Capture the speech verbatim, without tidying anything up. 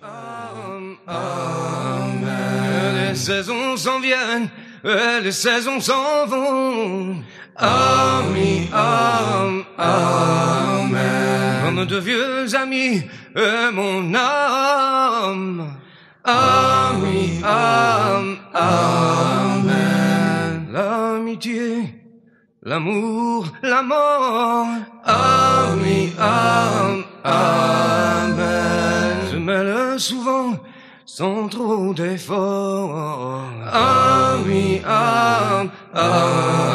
Amen. Les saisons s'en viennent, et les saisons s'en vont. Amen, amen, amen. Comme de vieux amis et mon âme. Amen, amen, amen. L'amitié, l'amour, la mort. Amen, amen, amen. Se mêlent souvent sans trop d'efforts. Amen, amen, amen.